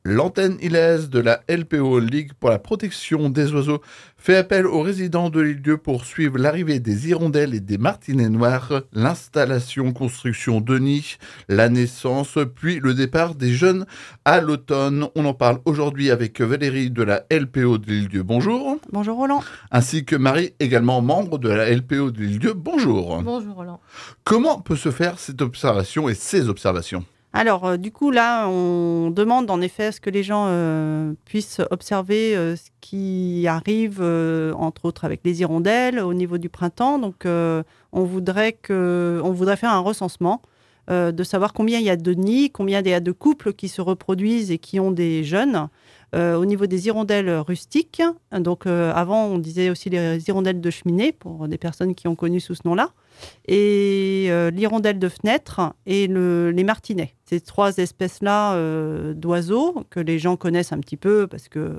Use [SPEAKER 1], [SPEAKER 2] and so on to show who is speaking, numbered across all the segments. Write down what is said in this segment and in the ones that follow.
[SPEAKER 1] L'antenne ILS de la LPO, Ligue pour la protection des oiseaux, fait appel aux résidents de l'île-Dieu pour suivre l'arrivée des hirondelles et des martinets noirs, l'installation, construction de nids, la naissance, puis le départ des jeunes à l'automne. On en parle aujourd'hui avec Valérie de la LPO de l'île-Dieu. Bonjour.
[SPEAKER 2] Bonjour Roland.
[SPEAKER 1] Ainsi que Marie, également membre de la LPO de l'île-Dieu. Bonjour.
[SPEAKER 2] Bonjour Roland.
[SPEAKER 1] Comment peut se faire cette observation et ces observations ?
[SPEAKER 2] Alors, du coup, là, on demande en effet à ce que les gens puissent observer ce qui arrive, entre autres avec les hirondelles, au niveau du printemps. Donc, on voudrait faire un recensement, de savoir combien il y a de nids, combien il y a de couples qui se reproduisent et qui ont des jeunes. Au niveau des hirondelles rustiques, donc avant, on disait aussi les hirondelles de cheminée, pour des personnes qui ont connu sous ce nom-là, et l'hirondelle de fenêtre et les martinets. Ces trois espèces-là d'oiseaux que les gens connaissent un petit peu parce que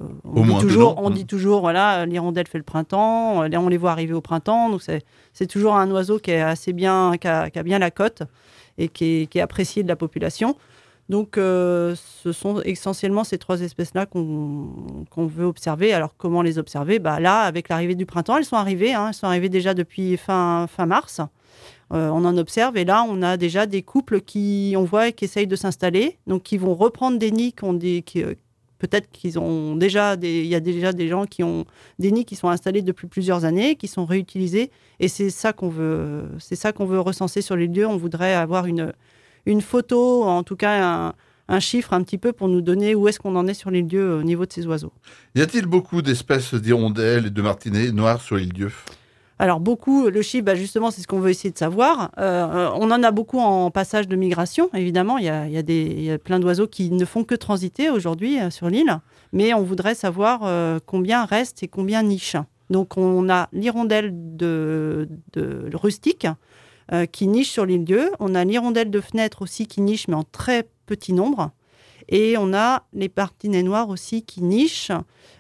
[SPEAKER 2] on dit toujours, voilà, l'hirondelle fait le printemps, on les voit arriver au printemps, donc c'est toujours un oiseau qui est assez bien, qui a bien la cote et qui est apprécié de la population. Donc, ce sont essentiellement ces trois espèces-là qu'on veut observer. Alors, comment les observer ? Là, avec l'arrivée du printemps, elles sont arrivées déjà depuis fin mars. On en observe et là, on a déjà des couples qui essayent de s'installer, donc qui vont reprendre des nids peut-être qu'ils ont déjà il y a déjà des gens qui ont des nids qui sont installés depuis plusieurs années, qui sont réutilisés, et c'est ça qu'on veut recenser sur les lieux. On voudrait avoir une photo, en tout cas un chiffre un petit peu pour nous donner où est-ce qu'on en est sur l'île Dieu au niveau de ces oiseaux.
[SPEAKER 1] Y a-t-il beaucoup d'espèces d'hirondelles et de martinets noirs sur l'île Dieu ?
[SPEAKER 2] Alors beaucoup, le chiffre, justement, c'est ce qu'on veut essayer de savoir. On en a beaucoup en passage de migration, évidemment. Il y a plein d'oiseaux qui ne font que transiter aujourd'hui sur l'île, mais on voudrait savoir combien reste et combien niche. Donc on a l'hirondelle de rustique, qui niche sur l'île Dieu. On a l'hirondelle de fenêtre aussi qui niche, mais en très petit nombre. Et on a les martinets noirs aussi qui nichent.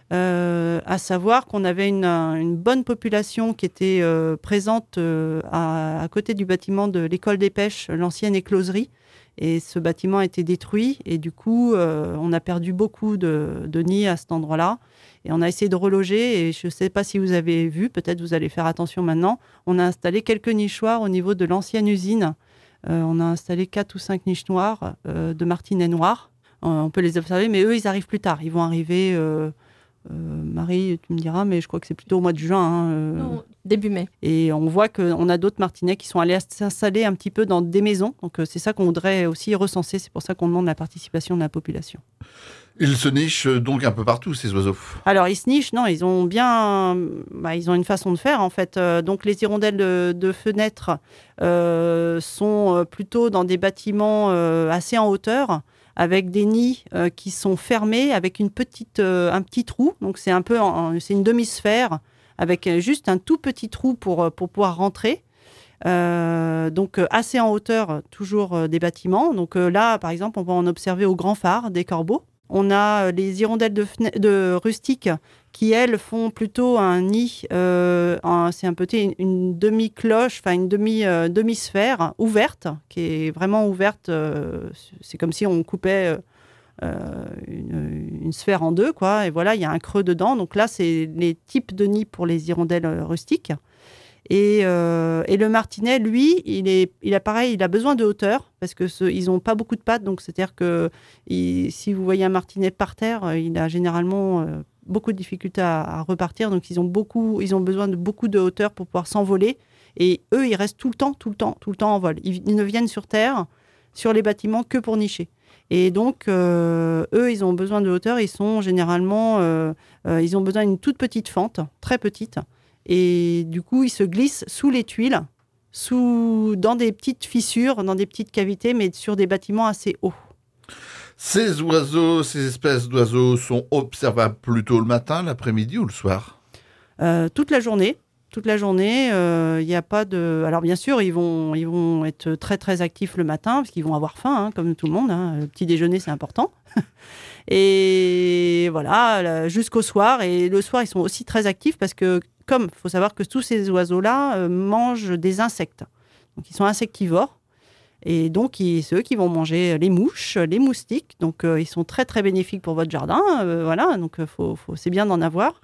[SPEAKER 2] À savoir qu'on avait une bonne population qui était présente à côté du bâtiment de l'école des pêches, l'ancienne écloserie. Et ce bâtiment a été détruit. Et du coup, on a perdu beaucoup de nids à cet endroit-là. Et on a essayé de reloger, et je ne sais pas si vous avez vu, peut-être vous allez faire attention maintenant, on a installé quelques nichoirs au niveau de l'ancienne usine. On a installé 4 ou 5 niches noires de martinets noirs. On peut les observer, mais eux, ils arrivent plus tard. Ils vont arriver, Marie, tu me diras, mais je crois que c'est plutôt au mois de juin.
[SPEAKER 3] Non, début mai.
[SPEAKER 2] Et on voit qu'on a d'autres martinets qui sont allés s'installer un petit peu dans des maisons. Donc c'est ça qu'on voudrait aussi recenser. C'est pour ça qu'on demande la participation de la population.
[SPEAKER 1] Ils se nichent donc un peu partout, ces oiseaux.
[SPEAKER 2] Alors, ils se nichent, non, ils ont une façon de faire, en fait. Donc, les hirondelles de fenêtre sont plutôt dans des bâtiments assez en hauteur, avec des nids qui sont fermés, avec un petit trou. Donc, c'est un peu, c'est une demi-sphère, avec juste un tout petit trou pour pouvoir rentrer. Donc, assez en hauteur, toujours des bâtiments. Donc, là, par exemple, on va en observer au grand phare des corbeaux. On a les hirondelles de rustique qui, elles, font plutôt un nid, c'est un peu une demi-cloche, enfin une demi-sphère ouverte, qui est vraiment ouverte. C'est comme si on coupait une sphère en deux, quoi. Et voilà, il y a un creux dedans. Donc là, c'est les types de nids pour les hirondelles rustiques. Et le martinet, lui, il a besoin de hauteur parce que ils n'ont pas beaucoup de pattes. Donc, c'est-à-dire que si vous voyez un martinet par terre, il a généralement beaucoup de difficultés à repartir. Donc, ils ont besoin de beaucoup de hauteur pour pouvoir s'envoler. Et eux, ils restent tout le temps en vol. Ils ne viennent sur terre, sur les bâtiments, que pour nicher. Et donc, eux, ils ont besoin de hauteur. Ils sont généralement, ils ont besoin d'une toute petite fente, très petite. Et du coup, ils se glissent sous les tuiles, dans des petites fissures, dans des petites cavités, mais sur des bâtiments assez hauts.
[SPEAKER 1] Ces espèces d'oiseaux sont observables plutôt le matin, l'après-midi ou le soir ?
[SPEAKER 2] Toute la journée. Il n'y a pas de... Alors bien sûr, ils vont être très très actifs le matin, parce qu'ils vont avoir faim, comme tout le monde. Le petit déjeuner, c'est important. Et voilà, jusqu'au soir. Et le soir, ils sont aussi très actifs, parce que il faut savoir que tous ces oiseaux-là mangent des insectes. Donc, ils sont insectivores. Et donc, c'est eux qui vont manger les mouches, les moustiques. Donc, ils sont très, très bénéfiques pour votre jardin. Voilà, donc c'est bien d'en avoir.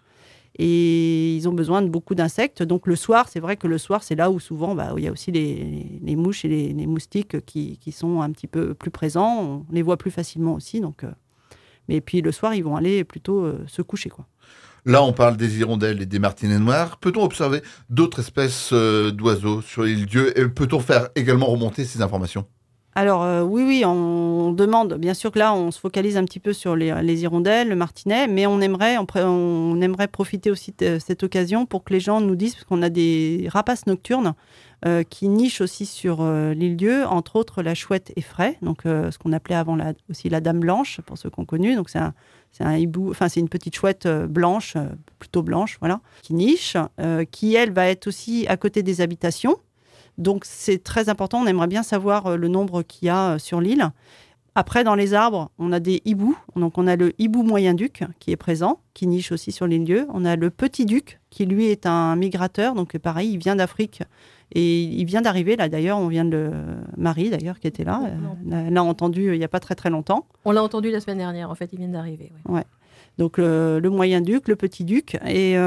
[SPEAKER 2] Et ils ont besoin de beaucoup d'insectes. Donc, le soir, c'est vrai que le soir, c'est là où souvent, où il y a aussi les mouches et les moustiques qui sont un petit peu plus présents. On les voit plus facilement aussi. Donc, mais puis, le soir, ils vont aller plutôt se coucher, quoi.
[SPEAKER 1] Là, on parle des hirondelles et des martinets noirs. Peut-on observer d'autres espèces d'oiseaux sur l'île Dieu et peut-on faire également remonter ces informations?
[SPEAKER 2] Alors oui, on demande, bien sûr que là, on se focalise un petit peu sur les hirondelles, le martinet, mais on aimerait profiter aussi de cette occasion pour que les gens nous disent, parce qu'on a des rapaces nocturnes qui nichent aussi sur l'île Dieu, entre autres la chouette effraie, donc ce qu'on appelait avant aussi la dame blanche, pour ceux qu'on connu. Donc c'est un hibou, enfin c'est une petite chouette blanche, plutôt blanche, voilà, qui niche, qui elle va être aussi à côté des habitations. Donc, c'est très important. On aimerait bien savoir le nombre qu'il y a sur l'île. Après, dans les arbres, on a des hiboux. Donc, on a le hibou moyen-duc qui est présent, qui niche aussi sur l'île Dieu. On a le petit duc, qui lui est un migrateur. Donc, pareil, il vient d'Afrique. Et il vient d'arriver, là, d'ailleurs. On vient de Marie, d'ailleurs, qui était là. L'a entendu il n'y a pas très, très longtemps.
[SPEAKER 3] On l'a entendu la semaine dernière. En fait, il vient d'arriver. Oui.
[SPEAKER 2] Ouais. Donc, le moyen-duc, le petit duc. Et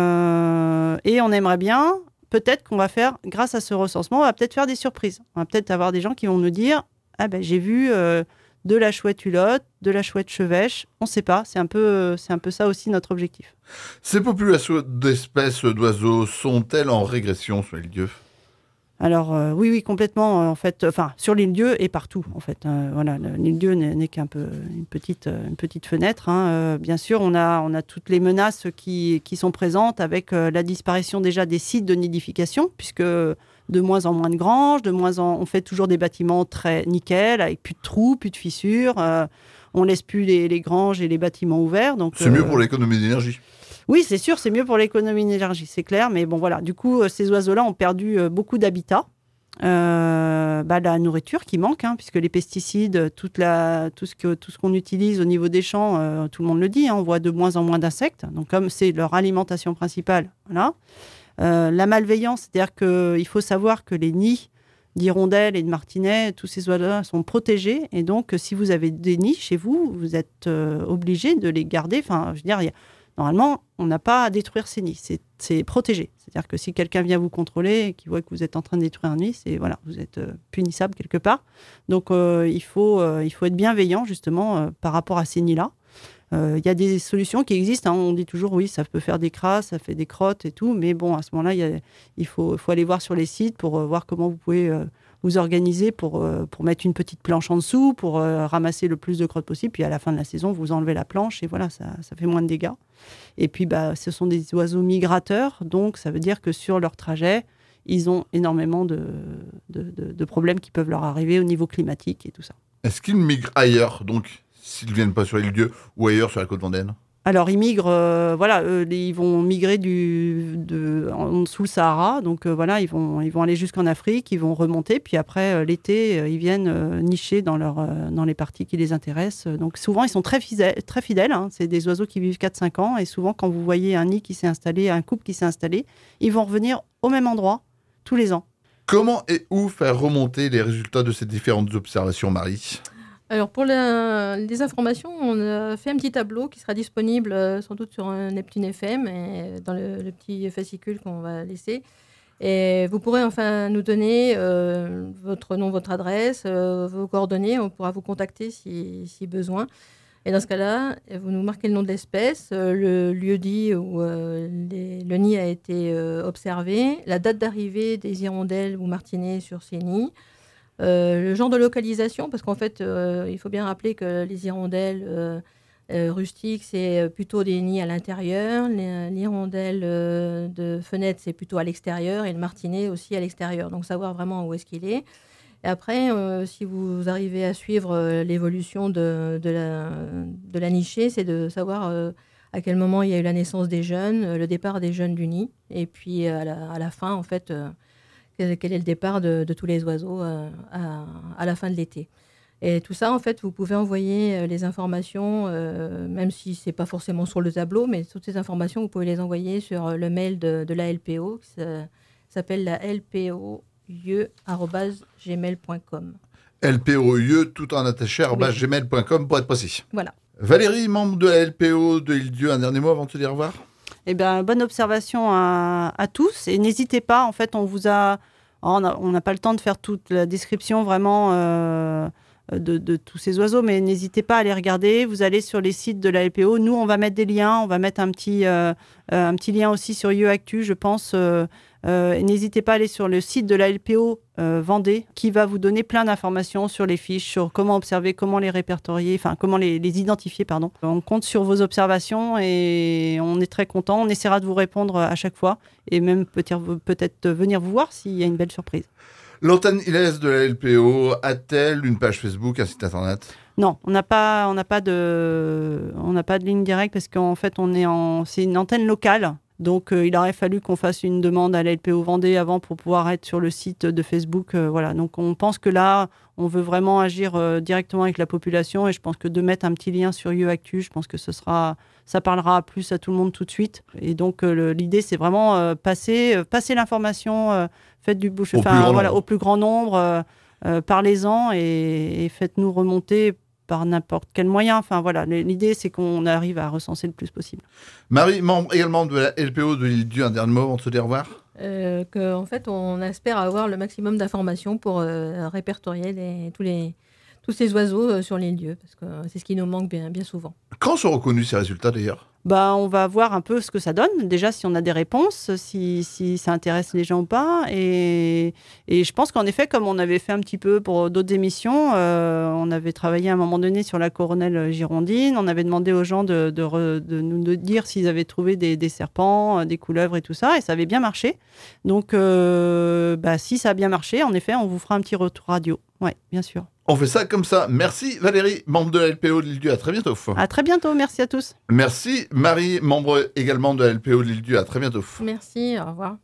[SPEAKER 2] on aimerait bien... Peut-être qu'on va faire, grâce à ce recensement, on va peut-être faire des surprises. On va peut-être avoir des gens qui vont nous dire « Ah ben, j'ai vu de la chouette hulotte, de la chouette chevêche. » On ne sait pas. C'est un peu ça aussi notre objectif.
[SPEAKER 1] Ces populations d'espèces d'oiseaux sont-elles en régression sur l'île Dieu?
[SPEAKER 2] Alors oui, complètement. En fait, sur l'île Dieu et partout. En fait, voilà, l'île Dieu n'est qu'un peu une petite fenêtre. Bien sûr, on a toutes les menaces qui sont présentes avec la disparition déjà des sites de nidification, puisque de moins en moins de granges, on fait toujours des bâtiments très nickel, avec plus de trous, plus de fissures. On laisse plus les granges et les bâtiments ouverts. Donc
[SPEAKER 1] c'est mieux pour l'économie d'énergie.
[SPEAKER 2] Oui, c'est sûr, c'est mieux pour l'économie d'énergie, c'est clair. Mais bon, voilà, du coup, ces oiseaux-là ont perdu beaucoup d'habitat. La nourriture qui manque, puisque les pesticides, tout ce qu'on utilise au niveau des champs, tout le monde le dit, on voit de moins en moins d'insectes. Donc, comme c'est leur alimentation principale, voilà. La malveillance, c'est-à-dire qu'il faut savoir que les nids d'hirondelles et de martinets, tous ces oiseaux-là sont protégés. Et donc, si vous avez des nids chez vous, vous êtes obligé de les garder. Enfin, je veux dire, normalement, on n'a pas à détruire ces nids. C'est protégé. C'est-à-dire que si quelqu'un vient vous contrôler et qu'il voit que vous êtes en train de détruire un nid, vous êtes punissable quelque part. Donc, il faut être bienveillant, justement, par rapport à ces nids-là. Il y a des solutions qui existent. On dit toujours, oui, ça peut faire des crasses, ça fait des crottes et tout. Mais bon, à ce moment-là, il faut aller voir sur les sites pour voir comment vous pouvez vous organiser pour mettre une petite planche en dessous, pour ramasser le plus de crottes possible. Puis à la fin de la saison, vous enlevez la planche et voilà, ça fait moins de dégâts. Et puis, ce sont des oiseaux migrateurs. Donc, ça veut dire que sur leur trajet, ils ont énormément de problèmes qui peuvent leur arriver au niveau climatique et tout ça.
[SPEAKER 1] Est-ce qu'ils migrent ailleurs, donc, s'ils ne viennent pas sur l'île Dieu ou ailleurs sur la côte vendéenne?
[SPEAKER 2] Alors, ils migrent, ils vont migrer en dessous le Sahara. Donc, ils vont aller jusqu'en Afrique, ils vont remonter. Puis après, l'été, ils viennent nicher dans les parties qui les intéressent. Donc, souvent, ils sont très fidèles. C'est des oiseaux qui vivent 4-5 ans. Et souvent, quand vous voyez un nid qui s'est installé, un couple qui s'est installé, ils vont revenir au même endroit tous les ans.
[SPEAKER 1] Comment et où faire remonter les résultats de ces différentes observations, Marie?
[SPEAKER 3] Alors, pour les informations, on a fait un petit tableau qui sera disponible sans doute sur Neptune FM et dans le petit fascicule qu'on va laisser. Et vous pourrez enfin nous donner votre nom, votre adresse, vos coordonnées. On pourra vous contacter si besoin. Et dans ce cas-là, vous nous marquez le nom de l'espèce, le lieu dit où le nid a été observé, la date d'arrivée des hirondelles ou martinets sur ces nids, le genre de localisation, parce qu'en fait, il faut bien rappeler que les hirondelles rustiques, c'est plutôt des nids à l'intérieur. L'hirondelle de fenêtre, c'est plutôt à l'extérieur. Et le martinet aussi à l'extérieur. Donc, savoir vraiment où est-ce qu'il est. Et après, si vous arrivez à suivre l'évolution de la nichée, c'est de savoir à quel moment il y a eu la naissance des jeunes, le départ des jeunes du nid. Et puis, à la fin, en fait... quel est le départ de tous les oiseaux à la fin de l'été. Et tout ça, en fait, vous pouvez envoyer les informations, même si ce n'est pas forcément sur le tableau, mais toutes ces informations, vous pouvez les envoyer sur le mail de la LPO, qui s'appelle la lpo@gmail.com.
[SPEAKER 1] LPOIE, tout en attaché, @gmail.com pour être précis.
[SPEAKER 3] Voilà.
[SPEAKER 1] Valérie, membre de la LPO de l'Île-Dieu, un dernier mot avant de te dire au revoir.
[SPEAKER 2] Eh bien, bonne observation à tous. Et n'hésitez pas, en fait, on n'a pas le temps de faire toute la description vraiment de tous ces oiseaux, mais n'hésitez pas à les regarder. Vous allez sur les sites de la LPO. Nous, on va mettre des liens. On va mettre un petit lien aussi sur IEActu, je pense. N'hésitez pas à aller sur le site de la LPO Vendée, qui va vous donner plein d'informations sur les fiches, sur comment observer, comment les répertorier, enfin comment les identifier, pardon. On compte sur vos observations et on est très content. On essaiera de vous répondre à chaque fois et même peut-être venir vous voir s'il y a une belle surprise.
[SPEAKER 1] L'antenne ILS de la LPO a-t-elle une page Facebook, un site internet ?
[SPEAKER 2] Non, on n'a pas de ligne directe parce qu'en fait c'est une antenne locale. Donc, il aurait fallu qu'on fasse une demande à la LPO Vendée avant pour pouvoir être sur le site de Facebook. Voilà. Donc, on pense que là, on veut vraiment agir directement avec la population. Et je pense que de mettre un petit lien sur IEActu, je pense que ça parlera plus à tout le monde tout de suite. Et donc, l'idée, c'est vraiment passer l'information, faites du bouche, au plus grand nombre, parlez-en et faites-nous remonter par n'importe quel moyen. Enfin, voilà, l'idée, c'est qu'on arrive à recenser le plus possible.
[SPEAKER 1] Marie, membre également de la LPO de l'Île-Dieu, un dernier mot avant de se dire au revoir.
[SPEAKER 3] En fait, on espère avoir le maximum d'informations pour répertorier tous ces oiseaux sur l'Île-Dieu, parce que c'est ce qui nous manque bien souvent.
[SPEAKER 1] Quand sont reconnus ces résultats, d'ailleurs ?
[SPEAKER 2] On va voir un peu ce que ça donne. Déjà, si on a des réponses, si ça intéresse les gens ou pas. Et je pense qu'en effet, comme on avait fait un petit peu pour d'autres émissions, on avait travaillé à un moment donné sur la coronelle girondine. On avait demandé aux gens de nous dire s'ils avaient trouvé des serpents, des couleuvres et tout ça. Et ça avait bien marché. Donc, si ça a bien marché, en effet, on vous fera un petit retour radio. Oui, bien sûr.
[SPEAKER 1] On fait ça comme ça. Merci Valérie, membre de la LPO de l'Île-Dieu. À très bientôt.
[SPEAKER 2] À très bientôt. Merci à tous.
[SPEAKER 1] Merci Marie, membre également de la LPO de l'Île-Dieu. À très bientôt.
[SPEAKER 3] Merci. Au revoir.